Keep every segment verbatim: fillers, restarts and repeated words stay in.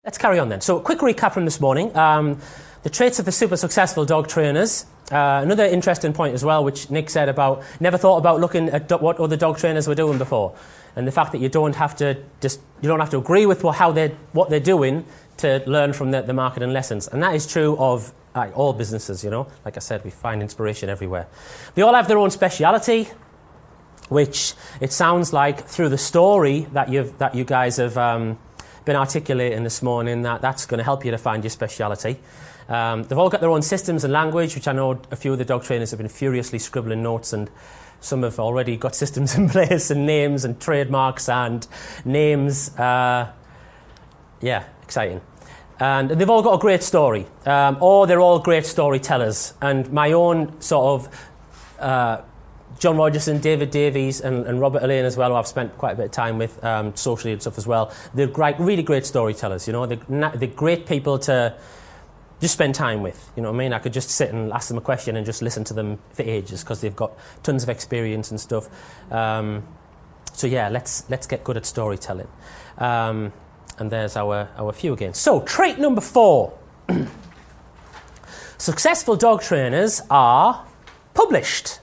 Let's carry on then. So a quick recap from this morning. Um, the traits of the super successful dog trainers. Uh, another interesting point as well, which Nick said about never thought about looking at do- what other dog trainers were doing before, and the fact that you don't have to just you don't have to agree with what, how they what they're doing to learn from the, the marketing lessons, and that is true of uh, all businesses. You know, like I said, we find inspiration everywhere. They all have their own speciality, which it sounds like through the story that you've that you guys have. Um, been articulating this morning that that's going to help you to find your speciality. Um, they've all got their own systems and language, which I know a few of the dog trainers have been furiously scribbling notes, and some have already got systems in place and names and trademarks and names. Uh, yeah, exciting. And they've all got a great story, um, or they're all great storytellers. And my own sort of uh, John Rogerson, David Davies, and, and Robert Elaine as well, who I've spent quite a bit of time with um, socially and stuff as well. They're great, really great storytellers, you know. They're, they're great people to just spend time with, you know what I mean? I could just sit and ask them a question and just listen to them for ages because they've got tons of experience and stuff. Um, so yeah, let's let's get good at storytelling. Um, and there's our, our few again. So, trait number four. Successful dog trainers are published.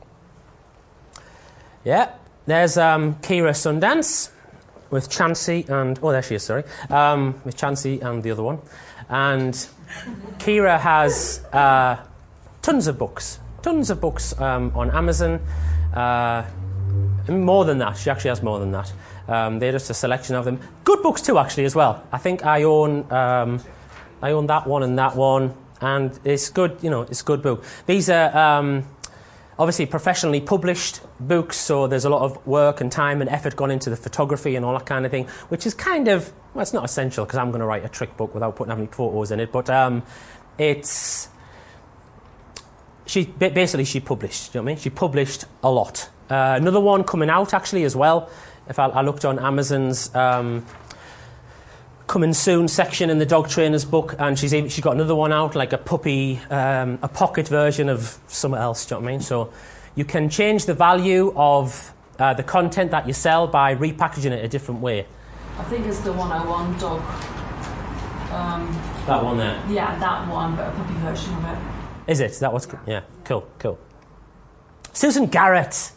Yeah, there's um, Kira Sundance with Chansey and... Oh, there she is, sorry. Um, with Chansey and the other one. And Kira has uh, tons of books. Tons of books um, on Amazon. Uh, more than that. She actually has more than that. Um, they're just a selection of them. Good books too, actually, as well. I think I own... Um, I own that one and that one. And it's good, you know, it's a good book. These are... Um, Obviously, professionally published books, so there's a lot of work and time and effort gone into the photography and all that kind of thing, which is kind of, well, it's not essential because I'm going to write a trick book without putting any photos in it, but um, it's, she basically she published, you know what I mean? She published a lot. Uh, another one coming out, actually, as well. If I, I looked on Amazon's um, coming soon section in the dog trainer's book, and she's even, she's got another one out, like a puppy, um, a pocket version of something else, do you know what I mean? So you can change the value of uh, the content that you sell by repackaging it a different way. I think it's the one oh one dog. Um, that one there? Yeah, that one, but a puppy version of it. Is it? That was, yeah, cool, cool. Susan Garrett.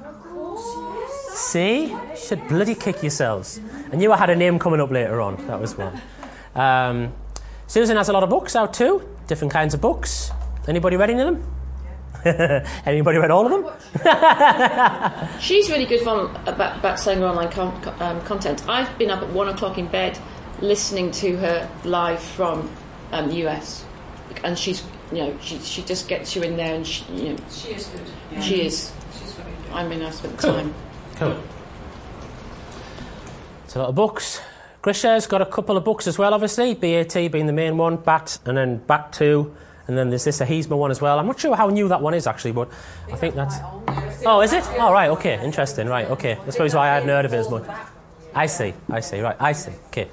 See? You should bloody kick yourselves. I knew I had a name coming up later on. That was one. Um, Susan has a lot of books out too. Different kinds of books. Anybody read any of them? Yeah. Anybody read all of them? She's really good fun about, about selling her online con- um, content. I've been up at one o'clock in bed listening to her live from um, the U S. And she's, you know, she she just gets you in there, and she, you know, she is good. Yeah. She is. She's very good. I mean, I spent cool. time. Cool. It's a lot of books. Grisha's got a couple of books as well, obviously. B A T being the main one, B A T, and then B A T two, and then there's this Ahisma one as well. I'm not sure how new that one is, actually, but I think that's... Oh, is it? Oh, right, okay, interesting, right, okay. I suppose why I hadn't heard of it as much. I see, I see, right, I see, okay.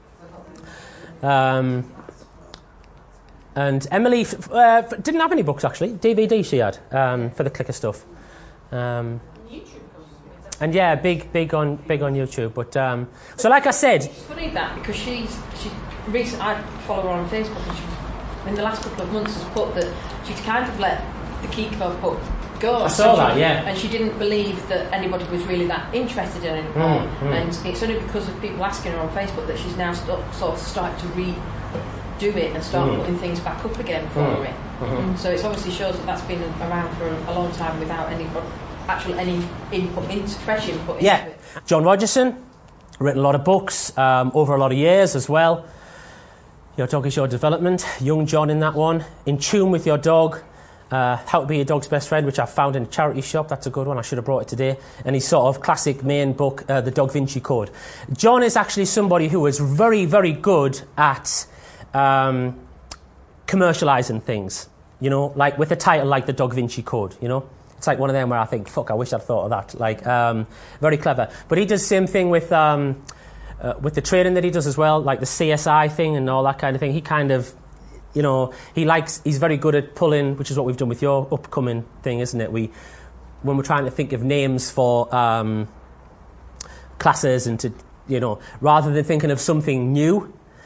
Um, and Emily uh, didn't have any books, actually. D V D she had um, for the clicker stuff. Um, And yeah, big, big on, big on YouTube. But um, so, like I said, it's funny that because she's she recently I follow her on Facebook, and she in the last couple of months has put that she's kind of let the Kiko book go. I saw that, she, yeah. And she didn't believe that anybody was really that interested in it anymore. Mm, mm. And it's only because of people asking her on Facebook that she's now st- sort of started to redo it and start mm. putting things back up again for mm. it. Mm-hmm. So it obviously shows that that's been around for a long time without any. Actually, any input, into, fresh input yeah. into it. John Rogerson, written a lot of books um, over a lot of years as well. Your Dog is Your Development, Young John in that one. In Tune with Your Dog, uh, How to Be Your Dog's Best Friend, which I found in a charity shop. That's a good one. I should have brought it today. And his sort of classic main book, uh, The Dog Vinci Code. John is actually somebody who is very, very good at um, commercialising things. You know, like with a title like The Dog Vinci Code, you know. It's like one of them where I think, fuck, I wish I'd thought of that. Like, um, very clever. But he does the same thing with um, uh, with the training that he does as well, like the C S I thing and all that kind of thing. He kind of, you know, he likes, he's very good at pulling, which is what we've done with your upcoming thing, isn't it? We, when we're trying to think of names for um, classes and to, you know, rather than thinking of something new,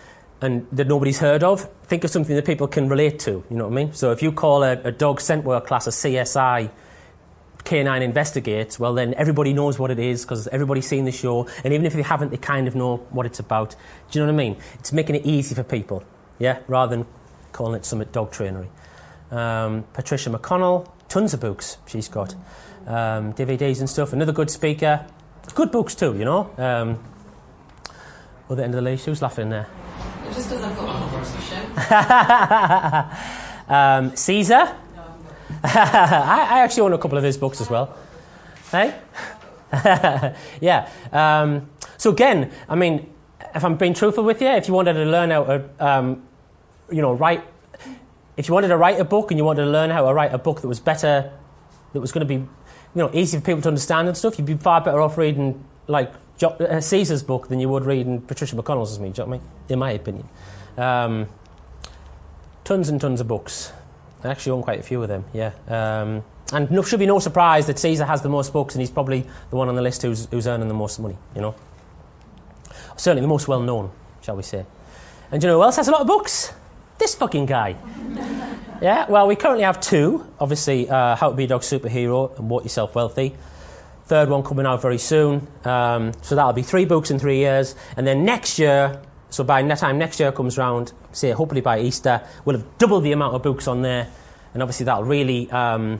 and that nobody's heard of, think of something that people can relate to, you know what I mean? So if you call a, a dog scent work class a C S I, Canine Investigates, well then everybody knows what it is because everybody's seen the show, and even if they haven't, they kind of know what it's about. Do you know what I mean? It's making it easy for people, yeah, rather than calling it Summit Dog Trainery. Um, Patricia McConnell, tons of books she's got, um, D V Ds and stuff. Another good speaker, good books too, you know. Um, other end of the list, who's laughing there? Just because I've got one more question. um, Caesar. I, I actually own a couple of his books as well. Hey? yeah. Um, so again, I mean, if I'm being truthful with you, if you wanted to learn how to, um, you know, write, if you wanted to write a book and you wanted to learn how to write a book that was better, that was going to be, you know, easy for people to understand and stuff, you'd be far better off reading, like, jo- uh, Caesar's book than you would reading Patricia McConnell's as me, do you know what I mean? In my opinion. Um, tons and tons of books. I actually own quite a few of them, yeah. Um, and no, should be no surprise that Caesar has the most books and he's probably the one on the list who's, who's earning the most money, you know. Certainly the most well-known, shall we say. And do you know who else has a lot of books? This fucking guy. Yeah, well, we currently have two. Obviously, uh, How to Be a Dog Superhero and Vote Yourself Wealthy. Third one coming out very soon. Um, so that'll be three books in three years. And then next year, so by the time next year comes round, say hopefully by Easter, we'll have doubled the amount of books on there. And obviously that'll really um,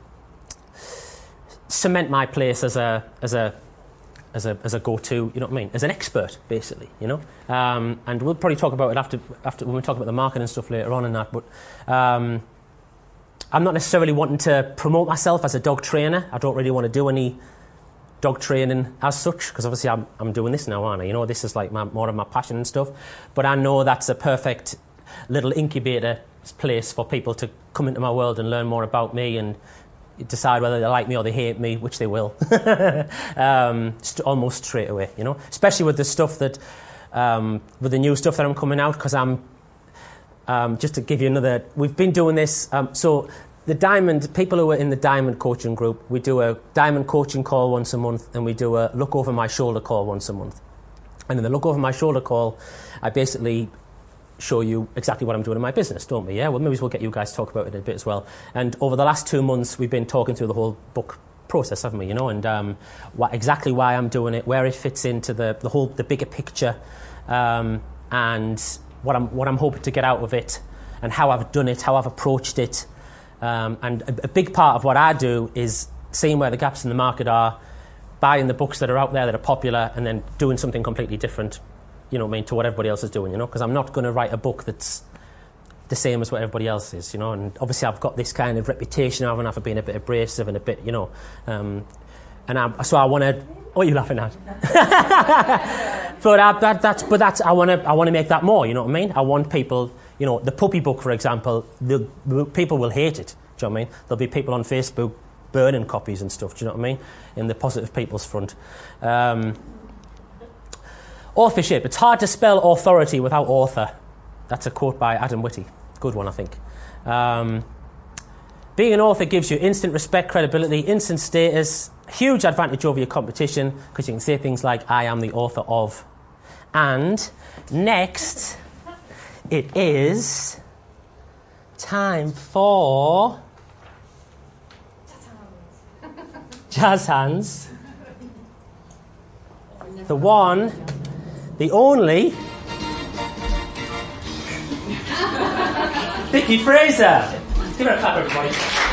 cement my place as a as a as a as a go-to, you know what I mean, as an expert, basically, you know. Um, and we'll probably talk about it after after when we talk about the marketing stuff later on and that. But um, I'm not necessarily wanting to promote myself as a dog trainer. I don't really want to do any dog training as such, because obviously I'm I'm doing this now, aren't I? You know, this is like my, more of my passion and stuff. But I know that's a perfect little incubator place for people to come into my world and learn more about me and decide whether they like me or they hate me, which they will, um, st- almost straight away, you know. Especially with the stuff that, um, with the new stuff that I'm coming out, because I'm, um, just to give you another, we've been doing this, um, so the Diamond, people who are in the Diamond coaching group, we do a Diamond coaching call once a month and we do a look over my shoulder call once a month. And in the look over my shoulder call, I basically show you exactly what I'm doing in my business, don't we? Yeah, well, maybe we'll get you guys to talk about it a bit as well. And over the last two months, we've been talking through the whole book process, haven't we? You know, and um, what, exactly why I'm doing it, where it fits into the the whole the bigger picture, um, and what I'm what I'm hoping to get out of it, and how I've done it, how I've approached it. Um, and a, a big part of what I do is seeing where the gaps in the market are, buying the books that are out there that are popular, and then doing something completely different, you know what I mean, to what everybody else is doing, you know, because I'm not going to write a book that's the same as what everybody else is, you know, and obviously I've got this kind of reputation of and for being a bit abrasive and a bit, you know, um, and I, so I want to, what are you laughing at? but I, that, that's, but that's, I want to, I want to make that more, you know what I mean? I want people, you know, the puppy book, for example, the, people will hate it, do you know what I mean? There'll be people on Facebook burning copies and stuff, do you know what I mean? In the positive people's front. Um, Authorship. It's hard to spell authority without author. That's a quote by Adam Whitty. Good one, I think. Um, being an author gives you instant respect, credibility, instant status, huge advantage over your competition, because you can say things like, I am the author of. And next, it is time for Jazz Hands. The one... the only Vicky Fraser. Give her a clap, everybody.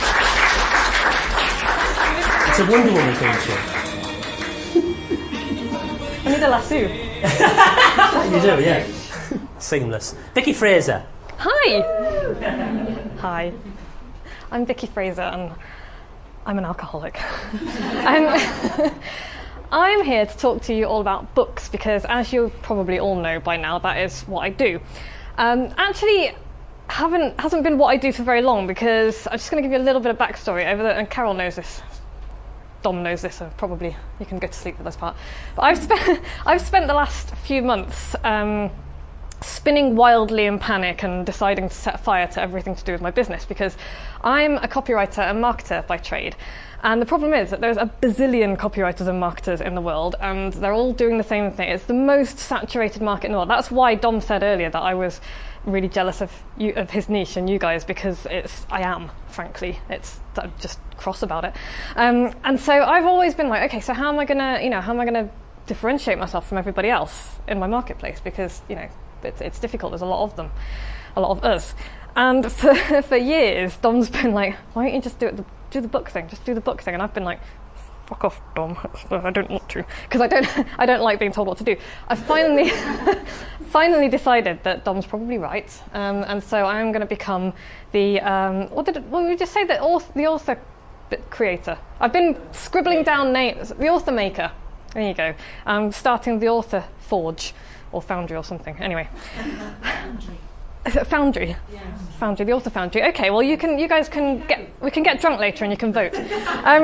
It's a Wonder Woman theme too. I need a lasso. You do, yeah. Seamless. Vicky Fraser. Hi. Hi. I'm Vicky Fraser and I'm an alcoholic. I'm I'm here to talk to you all about books because, as you probably all know by now, that is what I do. Um, actually, haven't hasn't been what I do for very long because I'm just going to give you a little bit of backstory over there, and Carol knows this. Dom knows this, so probably you can go to sleep for this part. But I've spent I've spent the last few months um, spinning wildly in panic and deciding to set fire to everything to do with my business, because I'm a copywriter and marketer by trade. And the problem is that there's a bazillion copywriters and marketers in the world, and they're all doing the same thing. It's the most saturated market in the world. That's why Dom said earlier that I was really jealous of you, of his niche and you guys, because it's I am, frankly. It's I'm just cross about it. Um, and so I've always been like, okay, so how am I gonna, you know, how am I gonna differentiate myself from everybody else in my marketplace? Because, you know, it's, it's difficult. There's a lot of them, a lot of us. And for for years, Dom's been like, why don't you just do it? The, do the book thing. Just do the book thing. And I've been like, fuck off, Dom. I don't want to, because I don't I don't like being told what to do. I finally finally decided that Dom's probably right, um, and so I'm going to become the um, what did what did we just say the author, the author creator. I've been scribbling down names. The author maker. There you go. I'm starting the author forge or foundry or something. Anyway. Is it Foundry? Yes. Foundry, the author Foundry. Okay, well you can, you guys can get, we can get drunk later and you can vote. Um,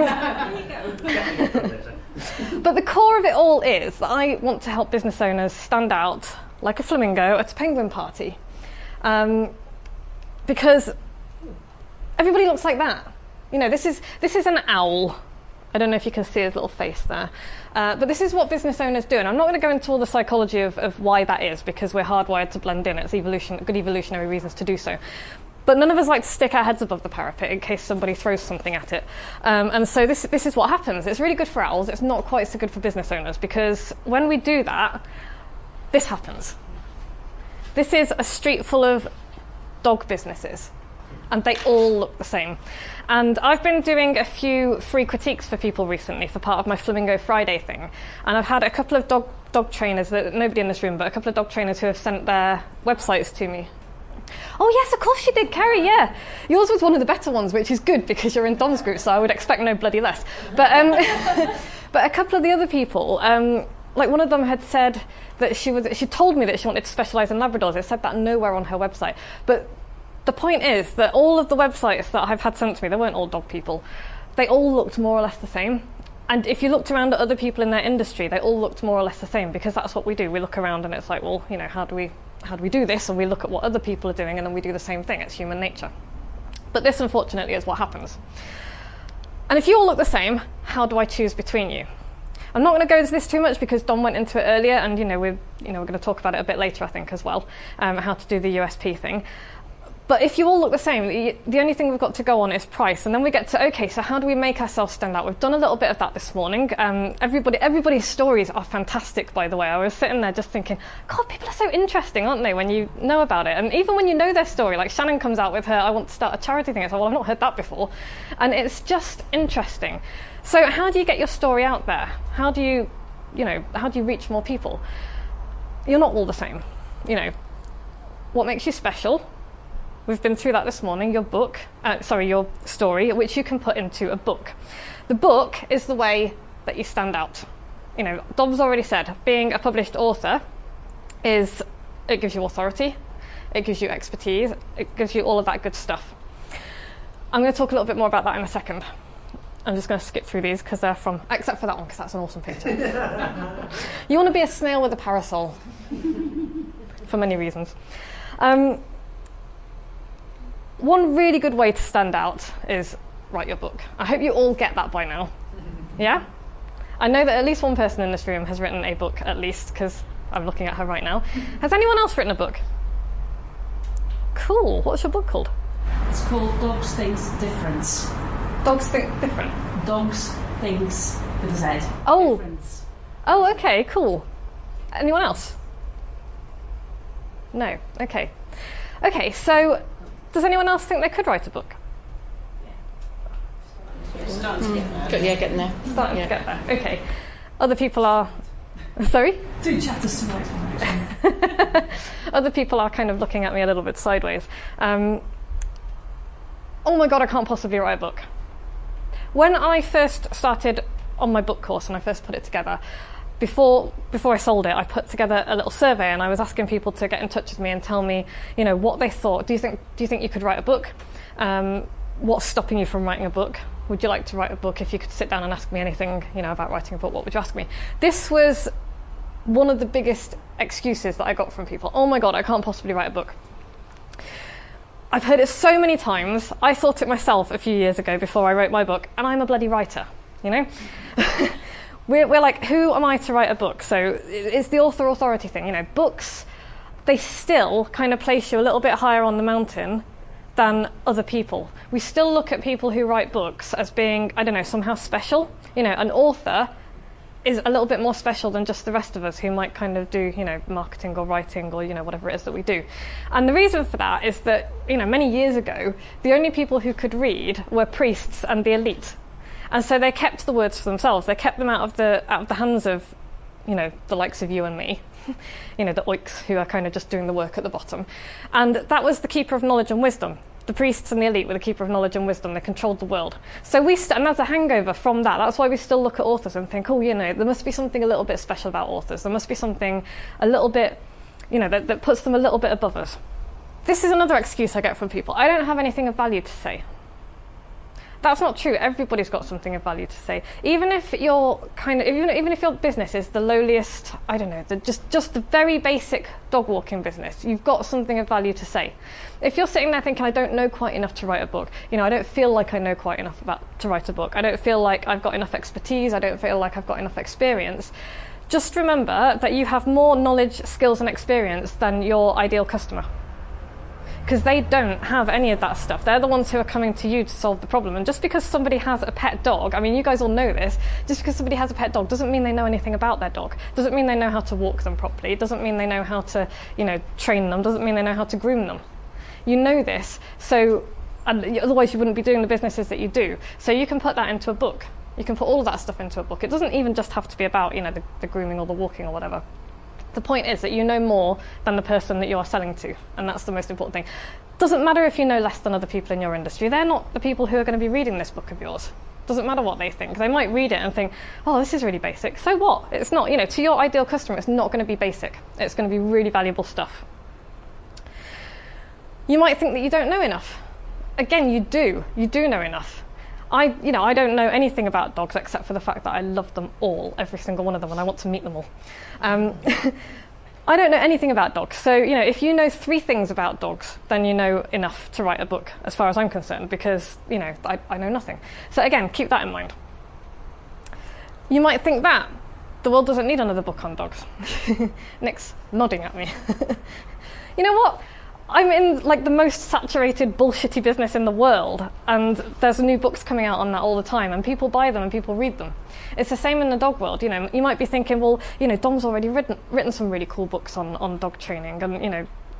but the core of it all is that I want to help business owners stand out like a flamingo at a penguin party, um, because everybody looks like that. You know, this is this is an owl. I don't know if you can see his little face there. Uh, but this is what business owners do. And I'm not going to go into all the psychology of, of why that is, because we're hardwired to blend in. It's evolution, good evolutionary reasons to do so. But none of us like to stick our heads above the parapet in case somebody throws something at it. Um, and so this, this is what happens. It's really good for owls. It's not quite so good for business owners, because when we do that, this happens. This is a street full of dog businesses, and they all look the same. And I've been doing a few free critiques for people recently for part of my Flamingo Friday thing. And I've had a couple of dog dog trainers, that nobody in this room, but a couple of dog trainers who have sent their websites to me. Oh yes, of course you did, Kerry, yeah. Yours was one of the better ones, which is good because you're in Dom's group, so I would expect no bloody less. But um, but a couple of the other people, um, like one of them had said that she was, she told me that she wanted to specialise in Labradors. It said that nowhere on her website. But the point is that all of the websites that I've had sent to me, they weren't all dog people. They all looked more or less the same. And if you looked around at other people in their industry, they all looked more or less the same, because that's what we do. We look around and it's like, well, you know, how do we how do we do this? And we look at what other people are doing and then we do the same thing. It's human nature. But this, unfortunately, is what happens. And if you all look the same, how do I choose between you? I'm not going to go into this too much because Dom went into it earlier, and you know we're you know we're going to talk about it a bit later, I think, as well, um, how to do the U S P thing. But if you all look the same, the, the only thing we've got to go on is price. And then we get to, okay, so how do we make ourselves stand out? We've done a little bit of that this morning. Um, everybody, everybody's stories are fantastic, by the way. I was sitting there just thinking, God, people are so interesting, aren't they, when you know about it? And even when you know their story, like Shannon comes out with her, I want to start a charity thing. It's like, well, I've not heard that before. And it's just interesting. So how do you get your story out there? How do you, you know, how do you reach more people? You're not all the same. You know, what makes you special? We've been through that this morning, your book, uh, sorry, your story, which you can put into a book. The book is the way that you stand out. You know, Dom's already said, being a published author is, it gives you authority, it gives you expertise, it gives you all of that good stuff. I'm going to talk a little bit more about that in a second. I'm just going to skip through these because they're from, except for that one, because that's an awesome picture. You want to be a snail with a parasol, for many reasons. Um, One really good way to stand out is write your book. I hope you all get that by now. Yeah? I know that at least one person in this room has written a book, at least, because I'm looking at her right now. Has anyone else written a book? Cool. What's your book called? It's called Dogs Thinks Difference. Dogs Think Different? Dogs Thinks with a Z. Oh. Difference. Oh, okay, cool. Anyone else? No. Okay. Okay, so does anyone else think they could write a book? Starting to get there. Good, yeah, getting there. Starting yeah. to get there. Okay. Other people are... Sorry? Do chat us to write. Other people are kind of looking at me a little bit sideways. Um, oh my God, I can't possibly write a book. When I first started on my book course and I first put it together, Before before I sold it, I put together a little survey and I was asking people to get in touch with me and tell me, you know, what they thought. Do you think do you think you could write a book? Um, what's stopping you from writing a book? Would you like to write a book? If you could sit down and ask me anything, you know, about writing a book, what would you ask me? This was one of the biggest excuses that I got from people. Oh my God, I can't possibly write a book. I've heard it so many times. I thought it myself a few years ago before I wrote my book, and I'm a bloody writer, you know? we're, we're like, who am I to write a book? So it's the author authority thing, you know. Books, they still kind of place you a little bit higher on the mountain than other people. We still look at people who write books as being, I don't know, somehow special. You know, an author is a little bit more special than just the rest of us who might kind of do, you know, marketing or writing or, you know, whatever it is that we do. And the reason for that is that, you know, many years ago, the only people who could read were priests and the elite. And so they kept the words for themselves. They kept them out of the out of the hands of, you know, the likes of you and me, you know, the oiks who are kind of just doing the work at the bottom. And that was the keeper of knowledge and wisdom. The priests and the elite were the keeper of knowledge and wisdom. They controlled the world. So we, st- and there's a hangover from that. That's why we still look at authors and think, oh, you know, there must be something a little bit special about authors. There must be something a little bit, you know, that, that puts them a little bit above us. This is another excuse I get from people. I don't have anything of value to say. That's not true. Everybody's got something of value to say. Even if you're kind of, even, even if your business is the lowliest, I don't know, the, just, just the very basic dog walking business, you've got something of value to say. If you're sitting there thinking, I don't know quite enough to write a book, you know, I don't feel like I know quite enough about to write a book, I don't feel like I've got enough expertise, I don't feel like I've got enough experience, just remember that you have more knowledge, skills and experience than your ideal customer. Because they don't have any of that stuff. They're the ones who are coming to you to solve the problem. And just because somebody has a pet dog, I mean, you guys all know this, just because somebody has a pet dog doesn't mean they know anything about their dog. Doesn't mean they know how to walk them properly. It doesn't mean they know how to, you know, train them. Doesn't mean they know how to groom them. You know this, so and otherwise you wouldn't be doing the businesses that you do. So you can put that into a book. You can put all of that stuff into a book. It doesn't even just have to be about, you know, the, the grooming or the walking or whatever. The point is that you know more than the person that you are selling to, and that's the most important thing. Doesn't matter if you know less than other people in your industry. They're not the people who are going to be reading this book of yours. Doesn't matter what they think. They might read it and think, oh, this is really basic. So what? It's not, you know, to your ideal customer, it's not going to be basic. It's going to be really valuable stuff. You might think that you don't know enough. Again, you do. You do know enough. I, you know, I don't know anything about dogs except for the fact that I love them all, every single one of them, and I want to meet them all. Um, I don't know anything about dogs. So, you know, if you know three things about dogs, then you know enough to write a book, as far as I'm concerned, because, you know, I, I know nothing. So again, keep that in mind. You might think that the world doesn't need another book on dogs. Nick's nodding at me. You know what? I'm in like the most saturated bullshitty business in the world, and there's new books coming out on that all the time, and people buy them and people read them. It's the same in the dog world. You know, you might be thinking, well, you know, Dom's already written written some really cool books on, on dog training, and you know,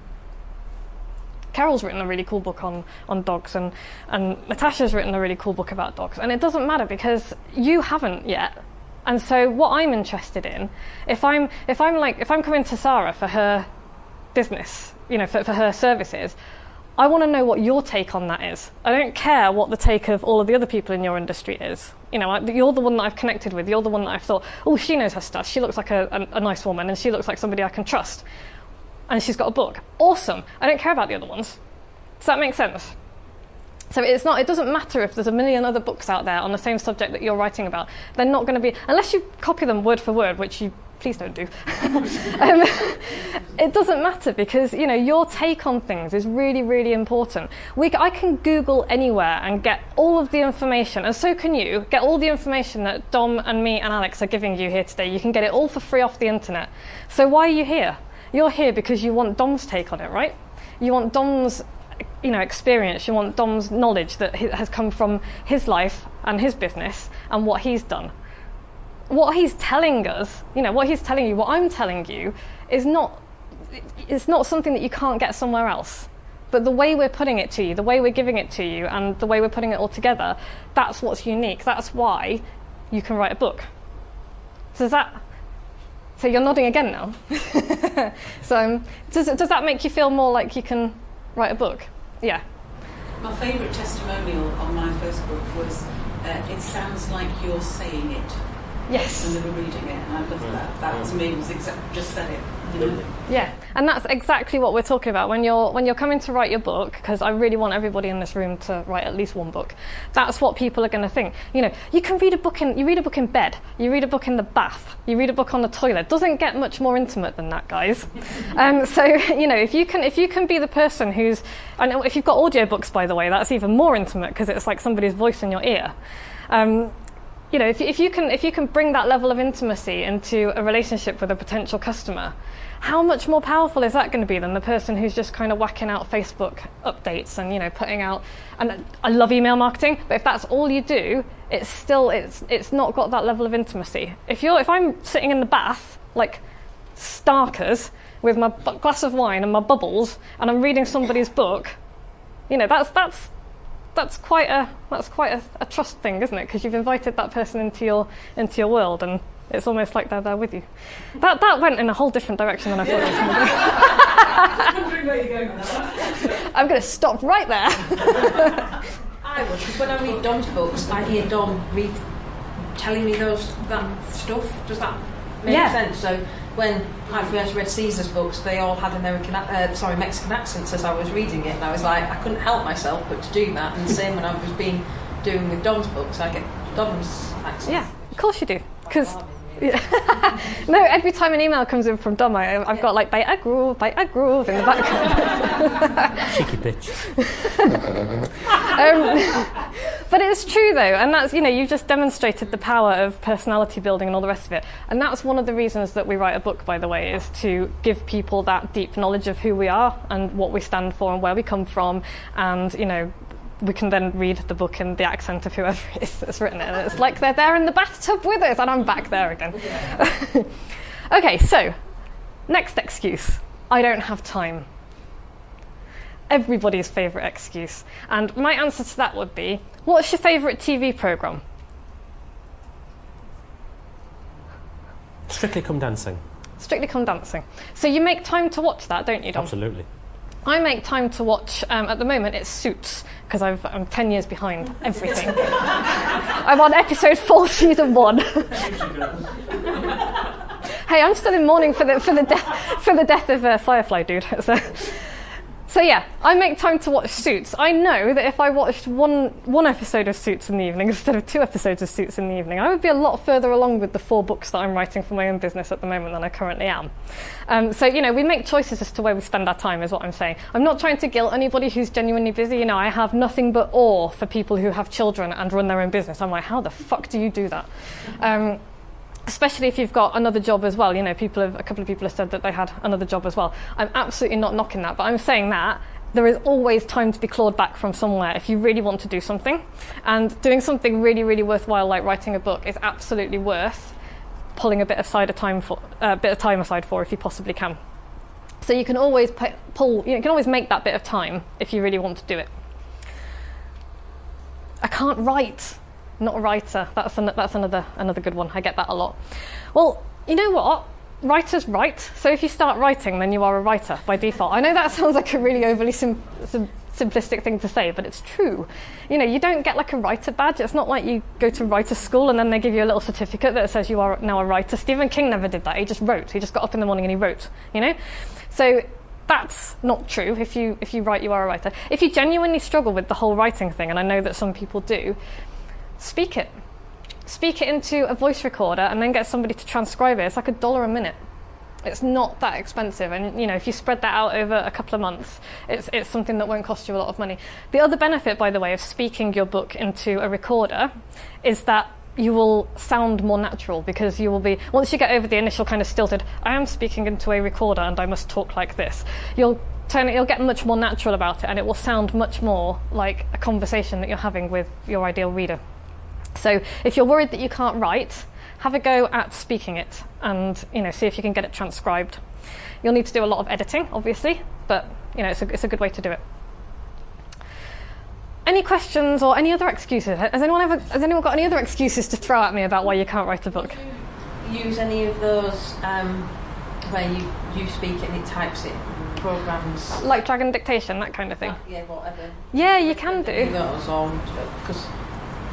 Carol's written a really cool book on, on dogs, and, and Natasha's written a really cool book about dogs, and it doesn't matter because you haven't yet. And so what I'm interested in, if I'm if I'm like if I'm coming to Sarah for her business, you know, for, for her services, I want to know what your take on that is. I don't care what the take of all of the other people in your industry is. You know, you're the one that I've connected with. You're the one that I've thought, oh, she knows her stuff. She looks like a, a, a nice woman, and she looks like somebody I can trust. And she's got a book. Awesome. I don't care about the other ones. Does that make sense? So it's not. It doesn't matter if there's a million other books out there on the same subject that you're writing about. They're not going to be, unless you copy them word for word, which you please don't do. um, it doesn't matter because, you know, your take on things is really, really important. We, I can Google anywhere and get all of the information, and so can you. Get all the information that Dom and me and Alex are giving you here today. You can get it all for free off the internet. So why are you here? You're here because you want Dom's take on it, right? You want Dom's, you know, experience. You want Dom's knowledge that has come from his life and his business and what he's done. What he's telling us, you know, what he's telling you, what I'm telling you, is not, it's not something that you can't get somewhere else. But the way we're putting it to you, the way we're giving it to you, and the way we're putting it all together, that's what's unique. That's why you can write a book. So does that, so you're nodding again now. So um, does, does that make you feel more like you can write a book? Yeah. My favourite testimonial on my first book was, uh, it sounds like you're saying it. Yes. And they were reading it, and I loved that. That to me was exactly just said it. You know? Yeah, and that's exactly what we're talking about when you're when you're coming to write your book. Because I really want everybody in this room to write at least one book. That's what people are going to think. You know, you can read a book in you read a book in bed, you read a book in the bath, you read a book on the toilet. Doesn't get much more intimate than that, guys. um, so you know, if you can if you can be the person who's, and if you've got audiobooks, by the way, that's even more intimate because it's like somebody's voice in your ear. Um, You know, if, if you can if you can bring that level of intimacy into a relationship with a potential customer, how much more powerful is that going to be than the person who's just kind of whacking out Facebook updates and, you know, putting out. And I love email marketing, but if that's all you do, it's still it's it's not got that level of intimacy. If you're if I'm sitting in the bath like starkers with my bu- glass of wine and my bubbles, and I'm reading somebody's book, you know, that's that's. That's quite a that's quite a, a trust thing, isn't it? Because you've invited that person into your into your world, and it's almost like they're there with you. That that went in a whole different direction than I thought it was going to go. I was wondering where you're going with that. I'm going to stop right there. I would, because when I read Dom's books, I hear Dom read telling me those that stuff. Does that make Yeah. sense? So when I first read Caesar's books, they all had American, uh, sorry, Mexican accents as I was reading it, and I was like, I couldn't help myself but to do that. And the same when I was being doing with Dom's books, I get Dom's accent. Yeah, of course you do. Because yeah. No, every time an email comes in from Dom, I, I've got like "Bite a groove, bite a groove" in the background. Cheeky bitch. um, but it's true though, and that's, you know, you've just demonstrated the power of personality building and all the rest of it. And that's one of the reasons that we write a book, by the way, is to give people that deep knowledge of who we are and what we stand for and where we come from, and, you know, we can then read the book in the accent of whoever it is that's written it. And it's like they're there in the bathtub with us, and I'm back there again. Okay, so, next excuse. I don't have time. Everybody's favourite excuse. And my answer to that would be, what's your favourite T V programme? Strictly Come Dancing. Strictly Come Dancing. So you make time to watch that, don't you, Dom? Absolutely. I make time to watch, um, at the moment, it's Suits, because I'm ten years behind everything. I'm on episode four, season one. Hey, I'm still in mourning for the for the death for the death of uh, Firefly, dude. So, so yeah, I make time to watch Suits. I know that if I watched one one episode of Suits in the evening instead of two episodes of Suits in the evening, I would be a lot further along with the four books that I'm writing for my own business at the moment than I currently am. Um, so, you know, we make choices as to where we spend our time, is what I'm saying. I'm not trying to guilt anybody who's genuinely busy. You know, I have nothing but awe for people who have children and run their own business. I'm like, how the fuck do you do that? Um, especially if you've got another job as well. You know, people have, a couple of people have said that they had another job as well. I'm absolutely not knocking that, but I'm saying that there is always time to be clawed back from somewhere if you really want to do something. And doing something really, really worthwhile, like writing a book, is absolutely worth pulling a bit of side of time for, a uh, bit of time aside for, if you possibly can. So you can always pu- pull, you, know, you can always make that bit of time if you really want to do it. I can't write. Not a writer. That's an, that's another another good one. I get that a lot. Well, you know what? Writers write. So if you start writing, then you are a writer by default. I know that sounds like a really overly sim- sim- simplistic thing to say, but it's true. You know, you don't get like a writer badge. It's not like you go to writer school and then they give you a little certificate that says you are now a writer. Stephen King never did that. He just wrote. He just got up in the morning and he wrote, you know? So that's not true. If you if you write, you are a writer. If you genuinely struggle with the whole writing thing, and I know that some people do, speak it. Speak it into a voice recorder and then get somebody to transcribe it. It's like a dollar a minute. It's not that expensive, and you know, if you spread that out over a couple of months, it's it's something that won't cost you a lot of money. The other benefit, by the way, of speaking your book into a recorder is that you will sound more natural, because you will be, once you get over the initial kind of stilted, I am speaking into a recorder and I must talk like this, you'll turn it, you'll get much more natural about it, and it will sound much more like a conversation that you're having with your ideal reader. So if you're worried that you can't write, have a go at speaking it and, you know, see if you can get it transcribed. You'll need to do a lot of editing, obviously, but, you know, it's a, it's a good way to do it. Any questions or any other excuses? Has anyone ever has anyone got any other excuses to throw at me about why you can't write a book? Do you use any of those um, where you, you speak it and it types it, programs? Like Dragon Dictation, that kind of thing? Uh, yeah, whatever. Yeah, you can do. Those or, because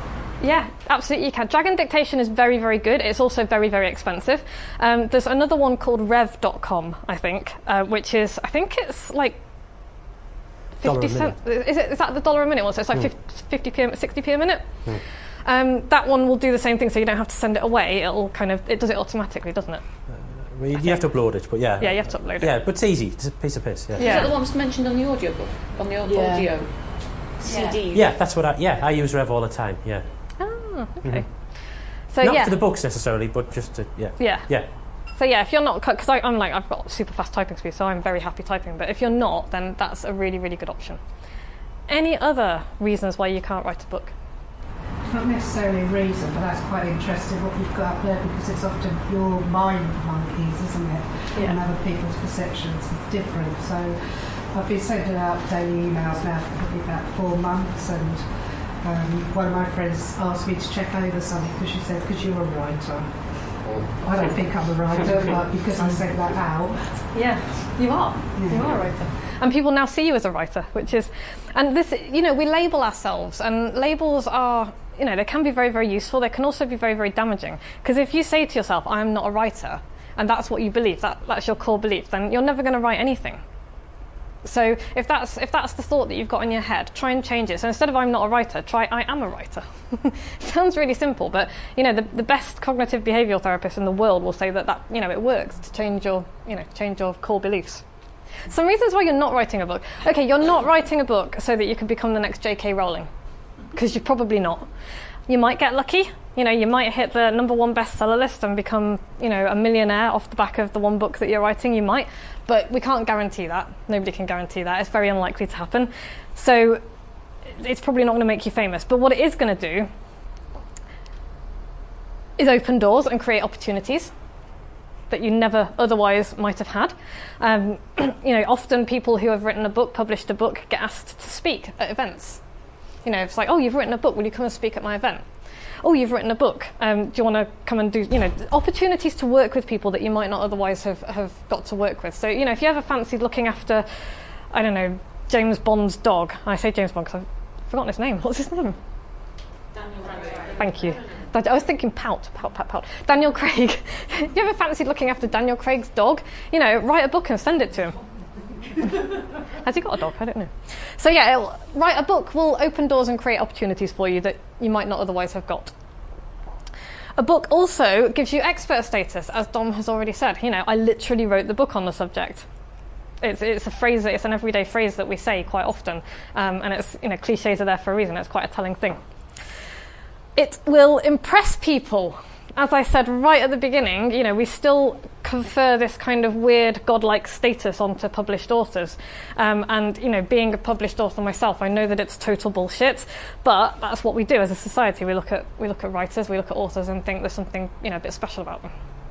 Yeah, absolutely you can. Dragon Dictation is very, very good. It's also very, very expensive. Um, there's another one called rev dot com, I think, uh, which is, I think it's like fifty cents. Is, it, is that the dollar a minute one? So it's like mm. fifty p, sixty p a minute? Mm. Um, that one will do the same thing, so you don't have to send it away. It'll kind of, it does it automatically, doesn't it? Uh, well, you, you have to upload it, but yeah. Yeah, you have to upload it. Yeah, but it's easy. It's a piece of piss. Yeah. yeah. Is that the one that's mentioned on the audio book? On the yeah. audio C D? Yeah, that's what I, yeah, I use Rev all the time, yeah. Oh, okay. Mm-hmm. So Not yeah. for the books necessarily, but just to, yeah. Yeah. Yeah. So yeah, if you're not, because I'm like, I've got super fast typing speed, so I'm very happy typing, but if you're not, then that's a really, really good option. Any other reasons why you can't write a book? Not necessarily a reason, but that's quite interesting what you've got up there, because it's often your mind monkeys, isn't it? Yeah. And other people's perceptions is different. So I've been sending out daily emails now for probably about four months, and um, one of my friends asked me to check over something because she said, because you're a writer. I don't think I'm a writer, but because I sent that out. Yeah, you are. Yeah. You are a writer. And people now see you as a writer, which is, and this, you know, we label ourselves, and labels are, you know, they can be very, very useful. They can also be very, very damaging. Because if you say to yourself, I am not a writer, and that's what you believe, that, that's your core belief, then you're never going to write anything. So if that's if that's the thought that you've got in your head, try and change it. So instead of I'm not a writer, try I am a writer. Sounds really simple, but you know the, the best cognitive behavioural therapists in the world will say that, that you know it works to change your you know change your core beliefs. Some reasons why you're not writing a book. Okay, you're not writing a book so that you can become the next J K Rowling, because you're probably not. You might get lucky. You know, you might hit the number one bestseller list and become, you know, a millionaire off the back of the one book that you're writing. You might, but we can't guarantee that. Nobody can guarantee that. It's very unlikely to happen. So it's probably not going to make you famous. But what it is going to do is open doors and create opportunities that you never otherwise might have had. Um, you know, often people who have written a book, published a book, get asked to speak at events. You know, it's like, oh, you've written a book, will you come and speak at my event? Oh, you've written a book, um, do you want to come and do, you know, opportunities to work with people that you might not otherwise have, have got to work with. So, you know, if you ever fancied looking after, I don't know, James Bond's dog, I say James Bond because I've forgotten his name. What's his name? Daniel Craig. Thank you. I was thinking pout, pout, pout, pout. Daniel Craig. You ever fancied looking after Daniel Craig's dog? You know, write a book and send it to him. Has he got a dog? I don't know. So yeah, it'll, write a book will open doors and create opportunities for you that you might not otherwise have got. A book also gives you expert status, as Dom has already said. You know, I literally wrote the book on the subject. It's, it's a phrase, that, it's an everyday phrase that we say quite often, um, and it's, you know, cliches are there for a reason. It's quite a telling thing. It will impress people. As I said right at the beginning, you know, we still confer this kind of weird godlike status onto published authors. Um, and, you know, being a published author myself, I know that it's total bullshit, but that's what we do as a society. We look at we look at writers, we look at authors and think there's something, you know, a bit special about them.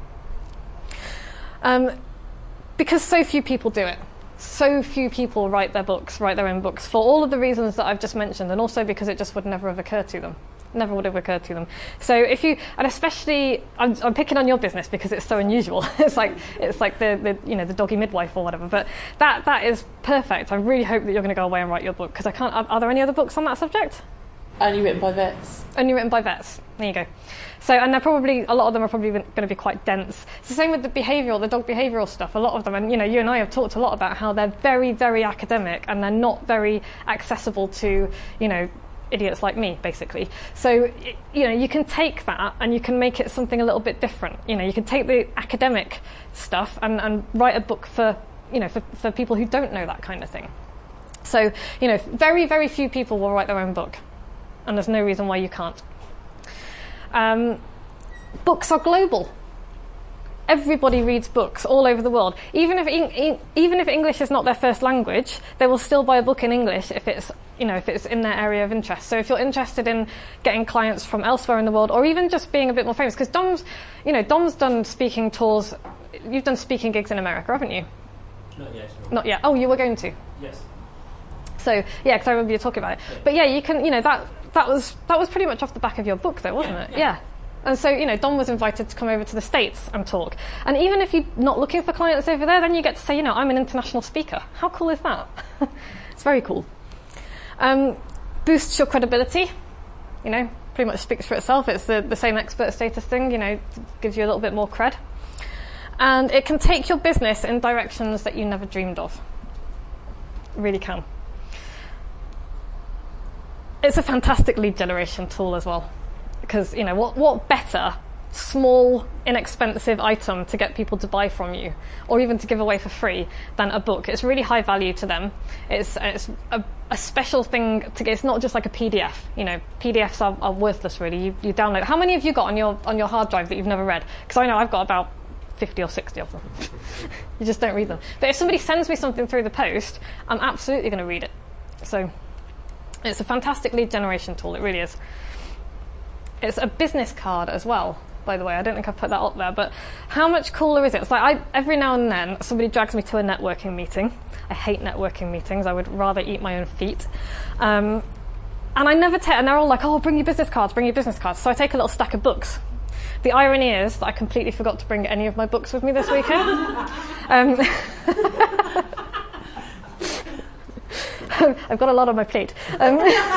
Um, because so few people do it. So few people write their books, write their own books, for all of the reasons that I've just mentioned, and also because it just would never have occurred to them. Never would have occurred to them. So if you, and especially, I'm, I'm picking on your business because it's so unusual. it's like it's like the, the you know the doggy midwife or whatever. But that that is perfect. I really hope that you're going to go away and write your book, because I can't. Are, are there any other books on that subject? Only written by vets. Only written by vets. There you go. So, and they're probably, a lot of them are probably going to be quite dense. It's the same with the behavioural, the dog behavioural stuff. A lot of them, and you know, you and I have talked a lot about how they're very, very academic and they're not very accessible to, you know, idiots like me, basically. So, you know, you can take that and you can make it something a little bit different. You know, you can take the academic stuff and, and write a book for, you know, for, for people who don't know that kind of thing. So, you know, very, very few people will write their own book, and there's no reason why you can't. Um, books are global. Everybody reads books all over the world. Even if in, even if English is not their first language, they will still buy a book in English if it's, you know, if it's in their area of interest. So if you're interested in getting clients from elsewhere in the world, or even just being a bit more famous, because Dom's, you know, Dom's done speaking tours. You've done speaking gigs in America, haven't you? Not yet. No. Not yet. Oh, you were going to. Yes. So yeah, because I remember you talking about it. Yeah. But yeah, you can, you know, that that was that was pretty much off the back of your book, though, wasn't yeah, it? Yeah. yeah. And so, you know, Dom was invited to come over to the States and talk. And even if you're not looking for clients over there, then you get to say, you know, I'm an international speaker. How cool is that? It's very cool. Um, boosts your credibility. You know, pretty much speaks for itself. It's the, the same expert status thing, you know, gives you a little bit more cred. And it can take your business in directions that you never dreamed of. It really can. It's a fantastic lead generation tool as well. Because, you know, what, what better small, inexpensive item to get people to buy from you, or even to give away for free, than a book. It's really high value to them. It's, it's a, a special thing to get. It's not just like a P D F. You know, P D Fs are, are worthless, really. You, you download. How many have you got on your on your hard drive that you've never read? Because I know I've got about fifty or sixty of them. You just don't read them. But if somebody sends me something through the post, I'm absolutely going to read it. So it's a fantastic lead generation tool. It really is. It's a business card as well, by the way. I don't think I've put that up there, but how much cooler is it? It's like I, every now and then somebody drags me to a networking meeting. I hate networking meetings. I would rather eat my own feet. Um, and I never take, and they're all like, oh, bring your business cards, bring your business cards. So I take a little stack of books. The irony is that I completely forgot to bring any of my books with me this weekend. um, I've got a lot on my plate. Um,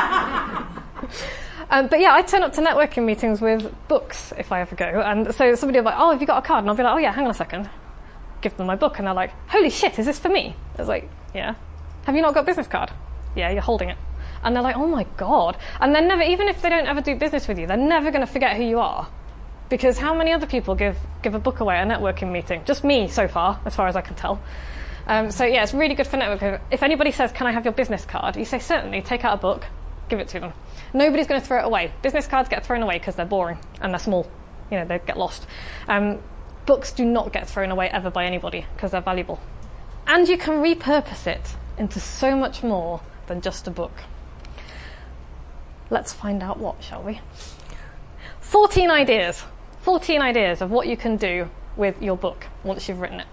Um, but yeah, I turn up to networking meetings with books if I ever go. And so somebody will be like, oh, have you got a card? And I'll be like, oh yeah, hang on a second. Give them my book. And they're like, holy shit, is this for me? I was like, yeah. Have you not got a business card? Yeah, you're holding it. And they're like, oh my God. And they're never, even if they don't ever do business with you, they're never going to forget who you are. Because how many other people give, give a book away at a networking meeting? Just me so far, as far as I can tell. Um, so yeah, it's really good for networking. If anybody says, can I have your business card? You say, certainly, take out a book, give it to them. Nobody's going to throw it away. Business cards get thrown away because they're boring and they're small. You know, they get lost. Um, books do not get thrown away ever by anybody because they're valuable. And you can repurpose it into so much more than just a book. Let's find out what, shall we? fourteen ideas. fourteen ideas of what you can do with your book once you've written it.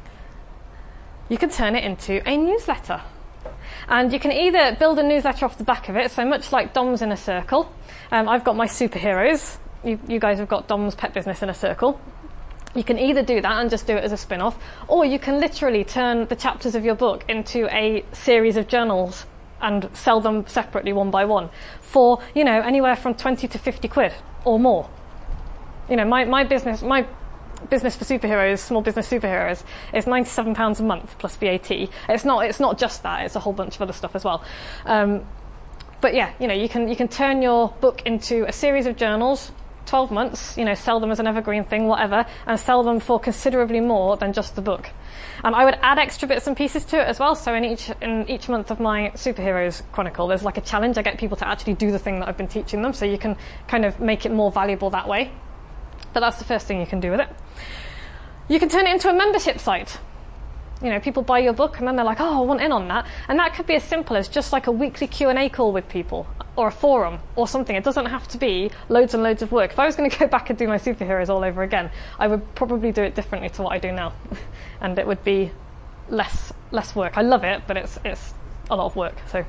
You can turn it into a newsletter. And you can either build a newsletter off the back of it, so much like Dom's in a Circle. Um, I've got my superheroes. You, you guys have got Dom's Pet Business in a Circle. You can either do that and just do it as a spin-off, or you can literally turn the chapters of your book into a series of journals and sell them separately one by one for, you know, anywhere from twenty to fifty quid or more. You know, my, my business, my business for superheroes, small business superheroes, is ninety-seven pounds a month plus V A T. It's not, it's not just that, it's a whole bunch of other stuff as well. Um, but yeah, you know, you can, you can turn your book into a series of journals, twelve months, you know, sell them as an evergreen thing, whatever, and sell them for considerably more than just the book. And I would add extra bits and pieces to it as well. So in each, in each month of my Superheroes Chronicle, there's like a challenge. I get people to actually do the thing that I've been teaching them, so you can kind of make it more valuable that way. But that's the first thing you can do with it. You can turn it into a membership site. You know, people buy your book and then they're like, oh, I want in on that. And that could be as simple as just like a weekly Q and A call with people, or a forum, or something. It doesn't have to be loads and loads of work. If I was going to go back and do my superheroes all over again, I would probably do it differently to what I do now. And it would be less less work. I love it, but it's it's a lot of work. So,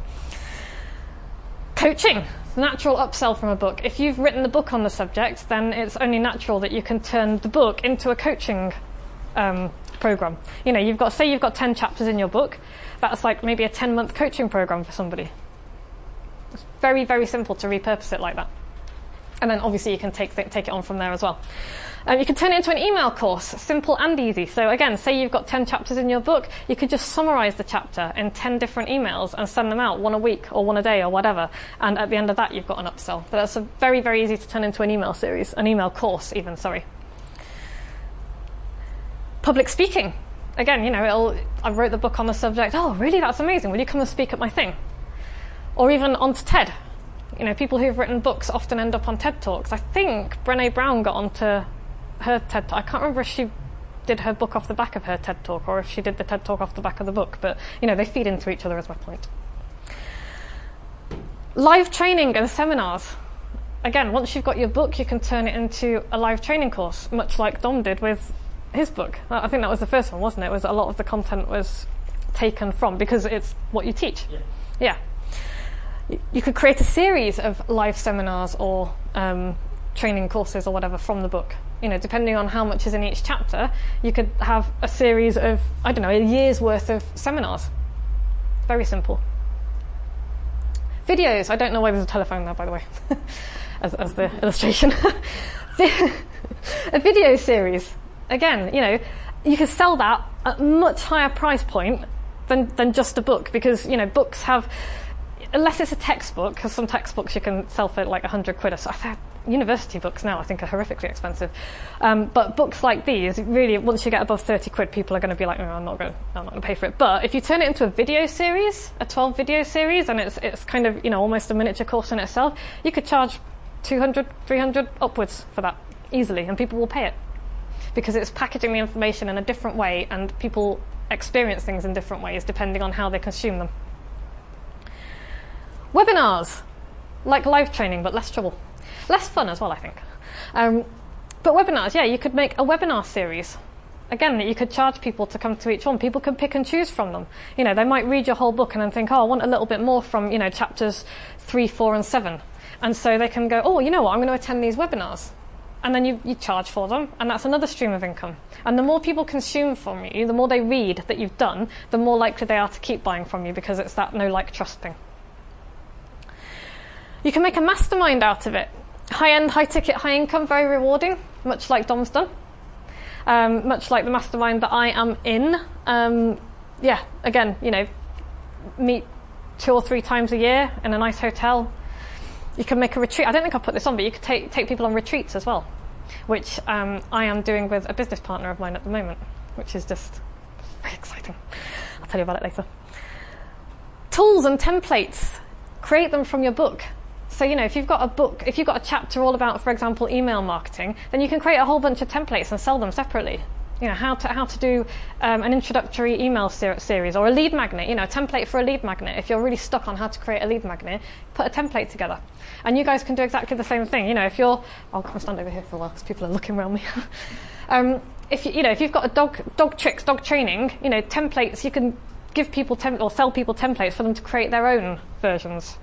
coaching. Natural upsell from a book. If you've written the book on the subject, then it's only natural that you can turn the book into a coaching um, program. You know, you've got, say you've got ten chapters in your book, that's like maybe a ten month coaching program for somebody. It's very, very simple to repurpose it like that. And then obviously you can take th- take it on from there as well. Um, you can turn it into an email course, simple and easy. So again, say you've got ten chapters in your book, you could just summarize the chapter in ten different emails and send them out, one a week or one a day or whatever. And at the end of that, you've got an upsell. But that's a very, very easy to turn into an email series, an email course even, sorry. Public speaking. Again, you know, it'll, I wrote the book on the subject. Oh, really? That's amazing. Will you come and speak at my thing? Or even onto TED. You know, people who've written books often end up on TED Talks. I think Brené Brown got onto her TED Talk. I can't remember if she did her book off the back of her TED Talk or if she did the TED Talk off the back of the book. But, you know, they feed into each other is my point. Live training and seminars. Again, once you've got your book, you can turn it into a live training course, much like Dom did with his book. I think that was the first one, wasn't it? It was a lot of the content was taken from, because it's what you teach. Yeah. Yeah. You could create a series of live seminars or um, training courses or whatever from the book. You know, depending on how much is in each chapter, you could have a series of, I don't know, a year's worth of seminars. Very simple. Videos. I don't know why there's a telephone there, by the way, as, as the illustration. A video series. Again, you know, you can sell that at a much higher price point than, than just a book, because, you know, books have, unless it's a textbook, because some textbooks you can sell for like a hundred quid or so. University books now I think are horrifically expensive. Um, but books like these, really, once you get above thirty quid, people are going to be like, oh, I'm not going to, I'm not going to pay for it. But if you turn it into a video series, a twelve video series, and it's, it's kind of, you know, almost a miniature course in itself, you could charge two hundred, three hundred upwards for that easily, and people will pay it. Because it's packaging the information in a different way, and people experience things in different ways depending on how they consume them. Webinars, like live training, but less trouble. Less fun as well, I think. Um, but webinars, yeah, you could make a webinar series. Again, you could charge people to come to each one. People can pick and choose from them. You know, they might read your whole book and then think, oh, I want a little bit more from, you know, chapters three, four, and seven. And so they can go, oh, you know what, I'm going to attend these webinars. And then you, you charge for them, and that's another stream of income. And the more people consume from you, the more they read that you've done, the more likely they are to keep buying from you, because it's that no, like, trust thing. You can make a mastermind out of it. High-end, high-ticket, high-income, very rewarding, much like Dom's done. Um, much like the mastermind that I am in. Um, yeah, again, you know, meet two or three times a year in a nice hotel. You can make a retreat. I don't think I'll put this on, but you could take, take people on retreats as well, which um, I am doing with a business partner of mine at the moment, which is just very exciting. I'll tell you about it later. Tools and templates. Create them from your book. So, you know, if you've got a book, if you've got a chapter all about, for example, email marketing, then you can create a whole bunch of templates and sell them separately. You know, how to how to do um, an introductory email ser- series or a lead magnet, you know, a template for a lead magnet. If you're really stuck on how to create a lead magnet, put a template together. And you guys can do exactly the same thing. You know, if you're... I'll come stand over here for a while because people are looking around me. um, if you, you know, if you've got a dog dog tricks, dog training, you know, templates, you can give people tem- or sell people templates for them to create their own versions.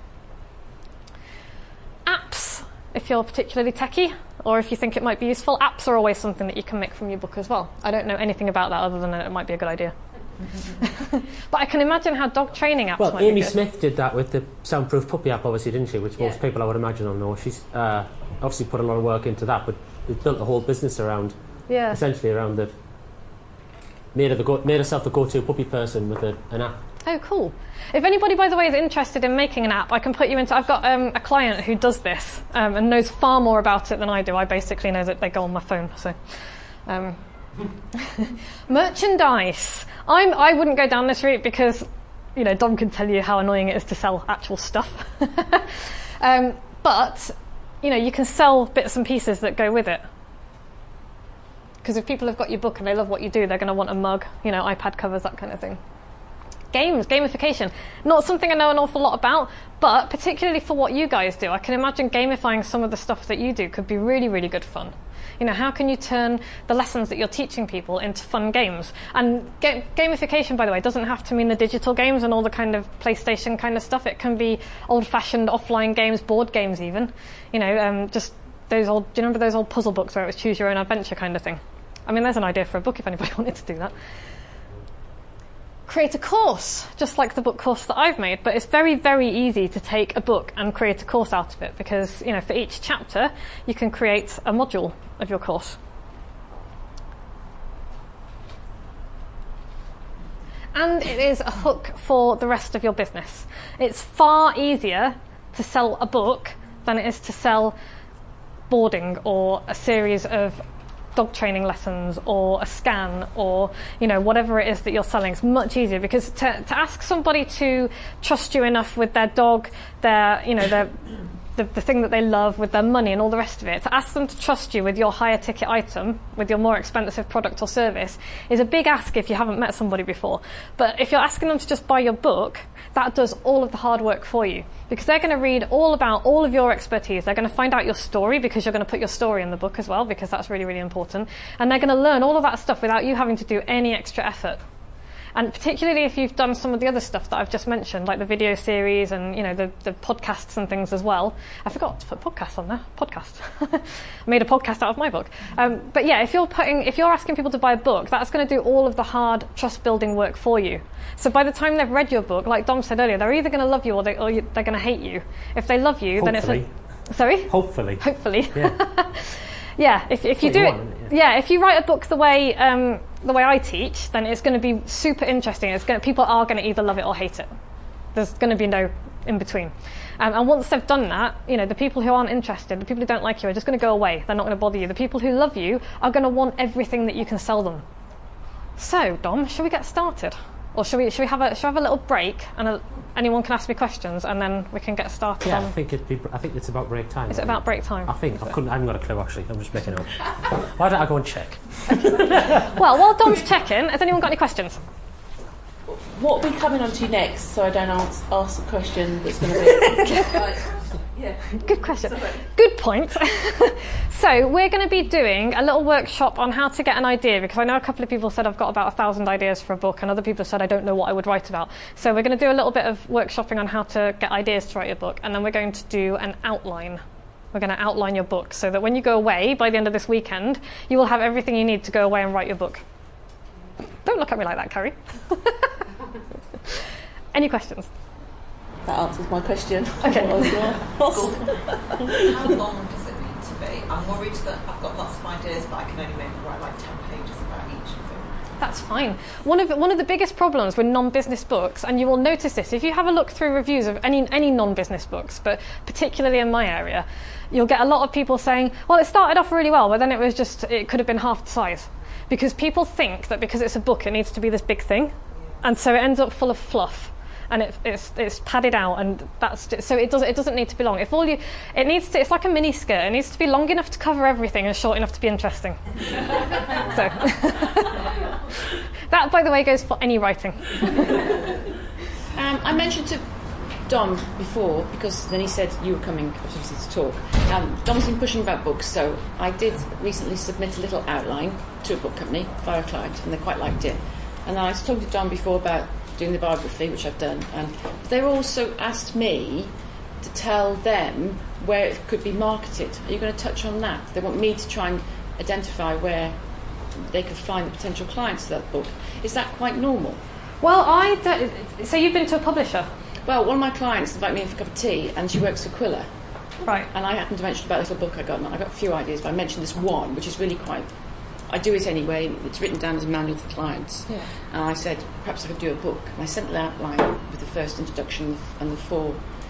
Apps, if you're particularly techie, or if you think it might be useful, apps are always something that you can make from your book as well. I don't know anything about that other than it might be a good idea. But I can imagine how dog training apps well, might Amy be good. Smith did that with the Soundproof Puppy app, obviously, didn't she? Which Yeah. most people, I would imagine, don't know. She's uh, obviously put a lot of work into that, but it built a whole business around, Yeah. essentially around the made of the go- made herself the go-to puppy person with a, an app. Oh, cool. If anybody, by the way, is interested in making an app, I can put you into... I've got um, a client who does this um, and knows far more about it than I do. I basically know that they go on my phone. So, um. Merchandise. I'm, I wouldn't go down this route because, you know, Dom can tell you how annoying it is to sell actual stuff. um, but, you know, you can sell bits and pieces that go with it. Because if people have got your book and they love what you do, they're going to want a mug, you know, iPad covers, that kind of thing. Games, gamification. Not something I know an awful lot about, but particularly for what you guys do, I can imagine gamifying some of the stuff that you do could be really, really good fun. You know, how can you turn the lessons that you're teaching people into fun games? And ga- gamification, by the way, doesn't have to mean the digital games and all the kind of PlayStation kind of stuff. It can be old-fashioned offline games, board games even. You know, um, just those old, do you remember those old puzzle books where it was choose your own adventure kind of thing? I mean, there's an idea for a book if anybody wanted to do that. Create a course, just like the book course that I've made, but it's very, very easy to take a book and create a course out of it because, you know, for each chapter, you can create a module of your course. And it is a hook for the rest of your business. It's far easier to sell a book than it is to sell boarding or a series of dog training lessons or a scan or, you know, whatever it is that you're selling. It's much easier because to, to ask somebody to trust you enough with their dog, their, you know, their, the, the thing that they love, with their money and all the rest of it, to ask them to trust you with your higher ticket item, with your more expensive product or service, is a big ask if you haven't met somebody before. But if you're asking them to just buy your book, that does all of the hard work for you because they're going to read all about all of your expertise. They're going to find out your story because you're going to put your story in the book as well because that's really, really important. And they're going to learn all of that stuff without you having to do any extra effort. And particularly if you've done some of the other stuff that I've just mentioned, like the video series and, you know, the, the podcasts and things as well. I forgot to put podcasts on there. Podcast. I made a podcast out of my book. Um, but yeah, if you're putting, if you're asking people to buy a book, that's going to do all of the hard trust building work for you. So by the time they've read your book, like Dom said earlier, they're either going to love you or, they, or you, they're going to hate you. If they love you, Hopefully. then it's a, sorry? Hopefully. Hopefully. Yeah. Yeah, if if you do you it, want, isn't it? yeah, if you write a book the way um, the way I teach, then it's going to be super interesting. It's going people are going to either love it or hate it. There's going to be no in between. Um, and once they've done that, you know, the people who aren't interested, the people who don't like you, are just going to go away. They're not going to bother you. The people who love you are going to want everything that you can sell them. So, Dom, shall we get started, or shall we shall we have a shall we have a little break and a, anyone can ask me questions and then we can get started? Yeah, on... I think it'd be. I think it's about break time. Is it about break time? I think I couldn't. I haven't got a clue actually. I'm just making it up. Why don't I go and check? Well, while Dom's checking, has anyone got any questions? What are we coming on to next, so I don't ask, ask a question that's going to be... like, yeah. Good question. Good point. So we're going to be doing a little workshop on how to get an idea, because I know a couple of people said I've got about a thousand ideas for a book, and other people said I don't know what I would write about. So we're going to do a little bit of workshopping on how to get ideas to write your book, and then we're going to do an outline. We're going to outline your book so that when you go away, by the end of this weekend, you will have everything you need to go away and write your book. Don't look at me like that, Carrie. Any questions? That answers my question. Okay. How long does it need to be? I'm worried that I've got lots of ideas, but I can only maybe write like ten pages about each of them. That's fine. One of one of the biggest problems with non-business books, and you will notice this if you have a look through reviews of any any non-business books, but particularly in my area, you'll get a lot of people saying, "Well, it started off really well, but then it was just it could have been half the size," because people think that because it's a book, it needs to be this big thing, and so it ends up full of fluff. And it, it's it's padded out, and that's just, so it doesn't it doesn't need to be long. If all you it needs to it's like a mini skirt. It needs to be long enough to cover everything and short enough to be interesting. So that, by the way, goes for any writing. Um, I mentioned to Dom before, because then he said you were coming obviously to talk. Um, Dom's been pushing about books, so I did recently submit a little outline to a book company via a client, and they quite liked it. And I was talking to Dom before about doing the biography, which I've done, and they also asked me to tell them where it could be marketed. Are you going to touch on that? They want me to try and identify where they could find the potential clients for that book. Is that quite normal? Well, I don't, so you've been to a publisher, Well, one of my clients invited me in for a cup of tea, and she works for Quilla. right? And I happened to mention about a little book I got, and I got a few ideas, but I mentioned this one, which is really quite... I do it anyway. It's written down as a manual for clients. Yeah. And I said, perhaps I could do a book. And I sent the outline with the first introduction and the four,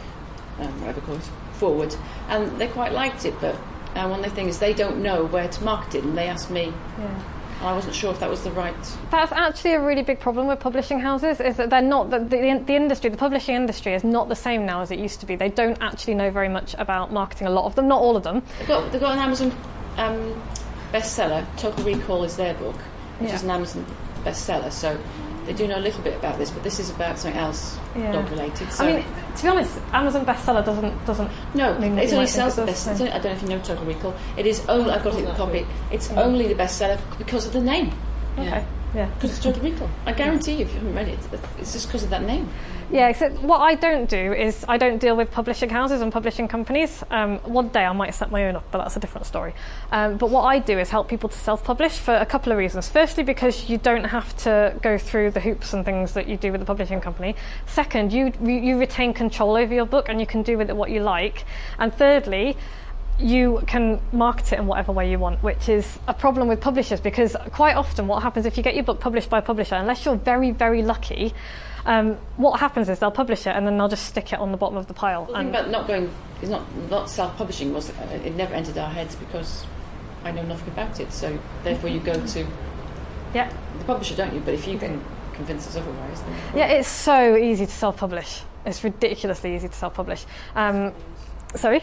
um, whatever called it, forward. And they quite liked it, but uh, one of the things is they don't know where to market it, and they asked me, Yeah. and I wasn't sure if that was the right... That's actually a really big problem with publishing houses, is that they're not, the, the, the industry, the publishing industry is not the same now as it used to be. They don't actually know very much about marketing, a lot of them, not all of them. They've got, they've got an Amazon um, bestseller. Total Recall is their book, which Yeah. is an Amazon bestseller, so they do know a little bit about this, but this is about something else Yeah. dog-related. So I mean, to be honest, Amazon bestseller doesn't doesn't. no, mean what it you only might think sells it the does, best. so- it's only- I don't know if you know Total Recall. It is only. I've got it in the copy. It's only the bestseller because of the name. Okay. Yeah. Because it's Total Recall. I guarantee you, if you haven't read it, it's just because of that name. Yeah, except what I don't do is I don't deal with publishing houses and publishing companies. Um, one day I might set my own up, but that's a different story. Um, but what I do is help people to self-publish for a couple of reasons. Firstly, because you don't have to go through the hoops and things that you do with the publishing company. Second, you you retain control over your book and you can do with it what you like. And thirdly, you can market it in whatever way you want, which is a problem with publishers, because quite often what happens if you get your book published by a publisher, unless you're very, very lucky, um, what happens is they'll publish it and then they'll just stick it on the bottom of the pile. Well, the and thing about not going, is not not self-publishing was uh, it never entered our heads because I know nothing about it. So therefore, you go to yeah, the publisher, don't you? But if you can convince us otherwise, then yeah, it's so easy to self-publish. It's ridiculously easy to self-publish. Um, sorry.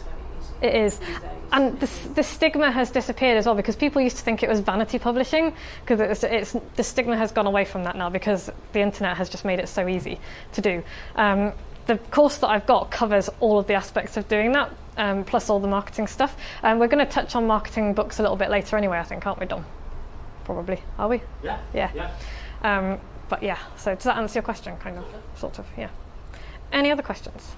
It is. And the, the stigma has disappeared as well, because people used to think it was vanity publishing, because it's, it's, the stigma has gone away from that now because the internet has just made it so easy to do. Um, the course that I've got covers all of the aspects of doing that, um, plus all the marketing stuff. Um, we're going to touch on marketing books a little bit later anyway, I think, aren't we, Dom? Probably. Are we? Yeah. Yeah. yeah. Um, but yeah, so does that answer your question, kind of, sort of, yeah. Any other questions?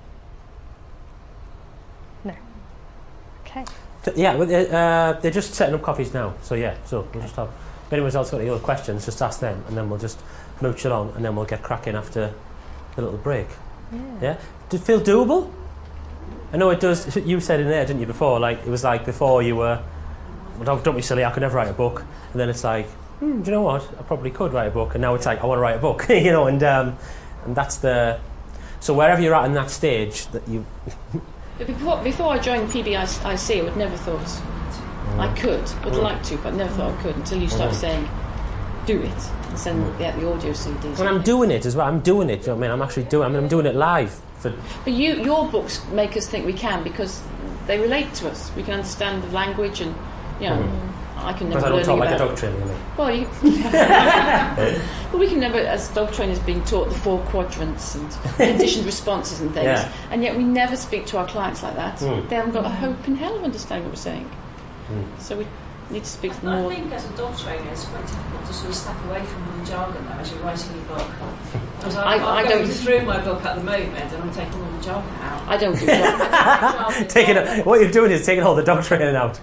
No. Okay. So, yeah, well, uh, they're just setting up coffees now, so yeah, so we'll just have, if anyone else got any other questions, just ask them, and then we'll just mooch along, and then we'll get cracking after the little break. Yeah. Yeah? Did it feel doable? I know it does. You said in there, didn't you, before, like, it was like before you were, well, don't, don't be silly, I could never write a book, and then it's like, hmm, do you know what, I probably could write a book, and now it's like, I want to write a book, you know, and um, and that's the, so wherever you're at in that stage, that you... Before, before I joined P B I C, I would never thought mm. I could, would mm. like to, but never thought I could until you start mm. saying, do it, and send mm. yeah, the audio C Ds. And I'm doing it as well, I'm doing it, you know what I mean, I'm actually doing I mean, I'm doing it live. For but you, your books make us think we can, because they relate to us. We can understand the language, and, you know, mm. I can never learn about... Because I don't talk like a dog trainer, you know. Well, you... But we can never, as dog trainers, being taught the four quadrants and conditioned responses and things, yeah. and yet we never speak to our clients like that. Mm. They haven't got a hope in hell of understanding what we're saying. Mm. So we need to speak to them more. I think as a dog trainer, it's quite difficult to sort of step away from the jargon though, as you're writing your book. Because I'm, I, I'm I going don't through my book at the moment, and I'm taking all the jargon out. I don't do jargon. taking a, what you're doing is taking all the dog training out.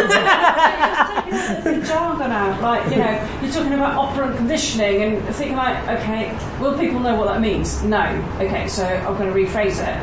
The jargon out, like, you know, you're talking about operant conditioning and thinking like, okay, will people know what that means? No. Okay, so I'm going to rephrase it.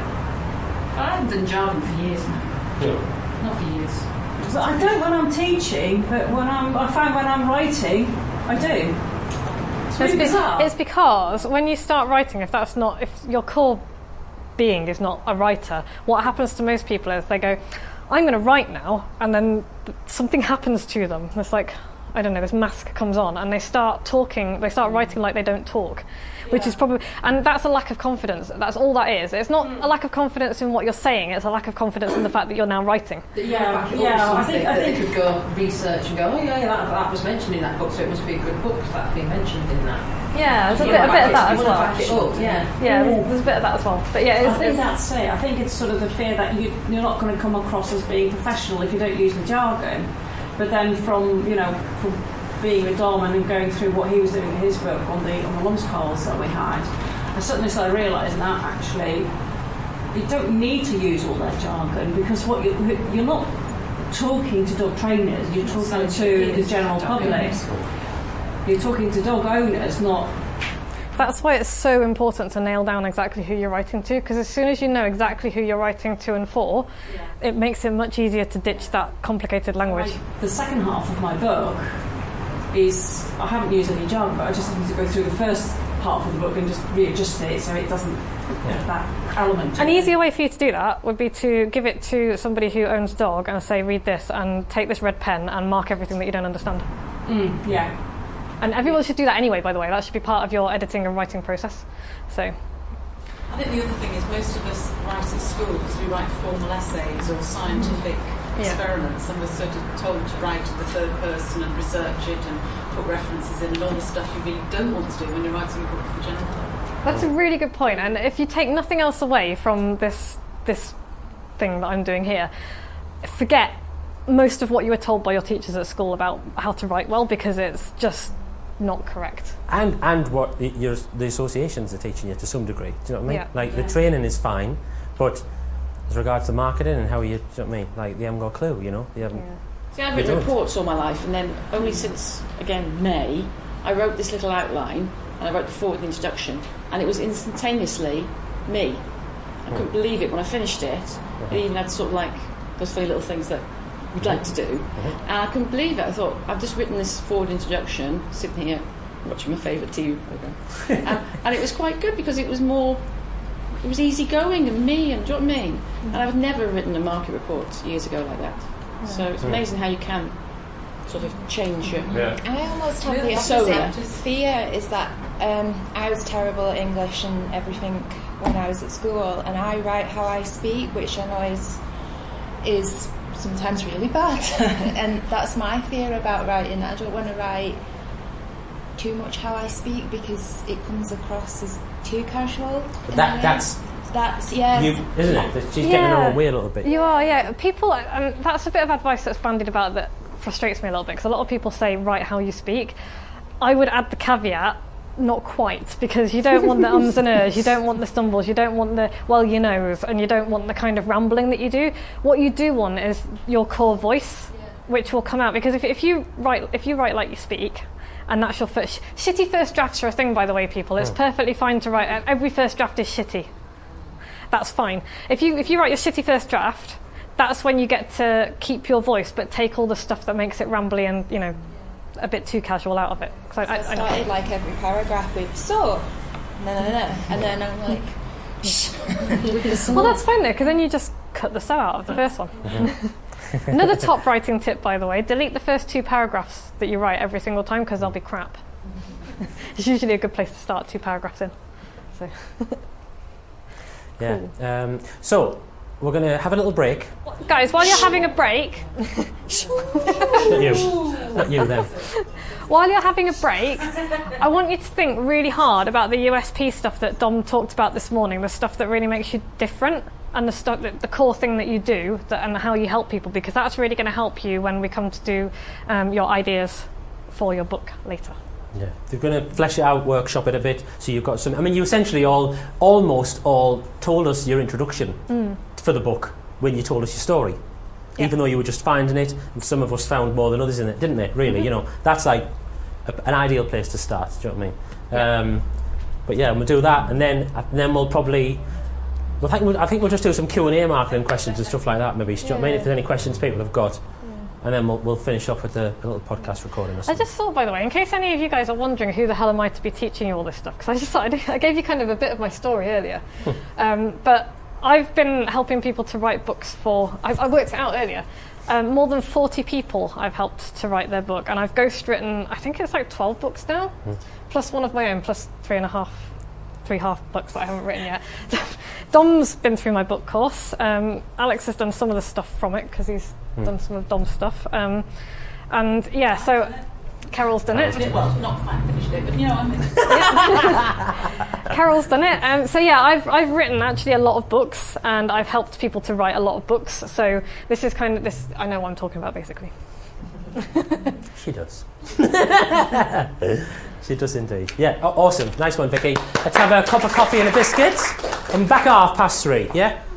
I haven't done jargon for years now. Yeah. Not for years. So I don't when I'm teaching, but when I'm, I find when I'm writing, I do. It's really it's, bizarre. Be, it's because when you start writing, if that's not, if your core being is not a writer, what happens to most people is they go, I'm going to write now, and then something happens to them. It's like, I don't know, this mask comes on, and they start talking, they start writing like they don't talk, which yeah. is probably, and that's a lack of confidence. That's all that is. It's not a lack of confidence in what you're saying, it's a lack of confidence in the fact that you're now writing. Yeah, yeah, I think, I think they could go research and go, oh yeah, yeah that, that was mentioned in that book, so it must be a good book because that's been mentioned in that. Yeah, there's a you bit, a bit of it, that you as want to back it well. up, yeah. Yeah, there's, there's a bit of that as well. But yeah, it's, I think it's, that's it. I think it's sort of the fear that you, you're not going to come across as being professional if you don't use the jargon. But then from, you know, from being with Dom and going through what he was doing in his book on the on the lunch calls that we had, I suddenly started realising that actually you don't need to use all that jargon, because what you, you're not talking to dog trainers, you're talking to the general public. You're talking to dog owners, not... That's why it's so important to nail down exactly who you're writing to, because as soon as you know exactly who you're writing to and for, yeah. it makes it much easier to ditch that complicated language. I, the second half of my book is, I haven't used any jargon, but I just need to go through the first half of the book and just readjust it so it doesn't have that element. An easier way for you to do that would be to give it to somebody who owns a dog and say, read this and take this red pen and mark everything that you don't understand. Mm, yeah. And everyone should do that anyway, by the way. That should be part of your editing and writing process. So, I think the other thing is most of us write at school because we write formal essays or scientific mm. yeah. experiments, and we're sort of told to write in the third person and research it and put references in and all the stuff you really don't want to do when you're writing a book for the general public. That's a really good point. And if you take nothing else away from this this thing that I'm doing here, forget most of what you were told by your teachers at school about how to write well, because it's just not correct. And and what your, the associations are teaching you to some degree. Do you know what I mean? Yeah. Like yeah. the training is fine, but as regards to marketing and how you, do you know what I mean? Like they haven't got a clue, you know? They haven't. Yeah. See, I've written reports all my life, and then only since, again, May, I wrote this little outline, and I wrote the forward and introduction, and it was instantaneously me. I couldn't mm. believe it when I finished it. Mm-hmm. It even had sort of like those funny little things that you'd like to do, mm-hmm. and I couldn't believe it. I thought, I've just written this forward introduction, sitting here watching my favourite T V programme, and, and it was quite good because it was more, it was easy going and me, and do you know what I mean? Mm-hmm. And I've never written a market report years ago like that. Yeah. So it's amazing how you can sort of change your... Yeah. I almost have the opposite fear, is that um, I was terrible at English and everything when I was at school, and I write how I speak, which I know is is sometimes really bad. And that's my fear about writing. I don't want to write too much how I speak because it comes across as too casual. But that that's that's yeah, you, isn't it? That she's yeah. getting in our way a little bit. You are, yeah. People, and that's a bit of advice that's bandied about that frustrates me a little bit, because a lot of people say write how you speak. I would add the caveat: not quite, because you don't want the ums and ers, you don't want the stumbles, you don't want the well you knows, and you don't want the kind of rambling that you do. What you do want is your core voice, yeah. which will come out, because if, if you write if you write like you speak, and that's your first shitty first drafts are a thing, by the way, people. It's oh. perfectly fine to write. Every first draft is shitty. That's fine. If you if you write your shitty first draft, that's when you get to keep your voice, but take all the stuff that makes it rambly and, you know, a bit too casual out of it. So I, I, I started like every paragraph with so, no, no, no, and then I'm like, shh. Well, that's fine though, because then you just cut the so out of the first one. Mm-hmm. Another top writing tip, by the way: delete the first two paragraphs that you write every single time, because they'll be crap. It's usually a good place to start two paragraphs in. So. Yeah. Cool. Um, so. We're going to have a little break. Guys, while you're having a break... Not you. Not you, then. While you're having a break, I want you to think really hard about the U S P stuff that Dom talked about this morning, the stuff that really makes you different, and the stuff, that, the core thing that you do, that, and how you help people, because that's really going to help you when we come to do um, your ideas for your book later. Yeah, they're going to flesh it out, workshop it a bit, so you've got some... I mean, you essentially all, almost all told us your introduction mm. for the book when you told us your story. Yeah. Even though you were just finding it, and some of us found more than others in it, didn't they? Really, mm-hmm. you know, that's like a, an ideal place to start, do you know what I mean? Yeah. Um, but yeah, we'll do that, and then and then we'll probably... Well, I think we'll, I think we'll just do some Q and A marketing questions and stuff like that, maybe. Do you know what I mean? If there's any questions people have got. And then we'll, we'll finish off with a, a little podcast recording. Or I just thought, by the way, in case any of you guys are wondering who the hell am I to be teaching you all this stuff, because I just thought I, I gave you kind of a bit of my story earlier. um, but I've been helping people to write books for, I've, I worked it out earlier, um, more than forty people I've helped to write their book, and I've ghostwritten, I think it's like twelve books now, mm. plus one of my own, plus three and a half, three half books that I haven't written yet. Dom's been through my book course. Um, Alex has done some of the stuff from it, because he's mm. done some of Dom's stuff. Um, and yeah, so Carol's done it. Well, not quite finished it, but you know what I mean. Carol's done it. Um, so yeah, I've I've written actually a lot of books, and I've helped people to write a lot of books. So this is kind of this. I know what I'm talking about, basically. She does. She does indeed. Yeah, oh, awesome. Nice one, Vicky. Let's have a cup of coffee and a biscuit. I'm back at half past three, yeah?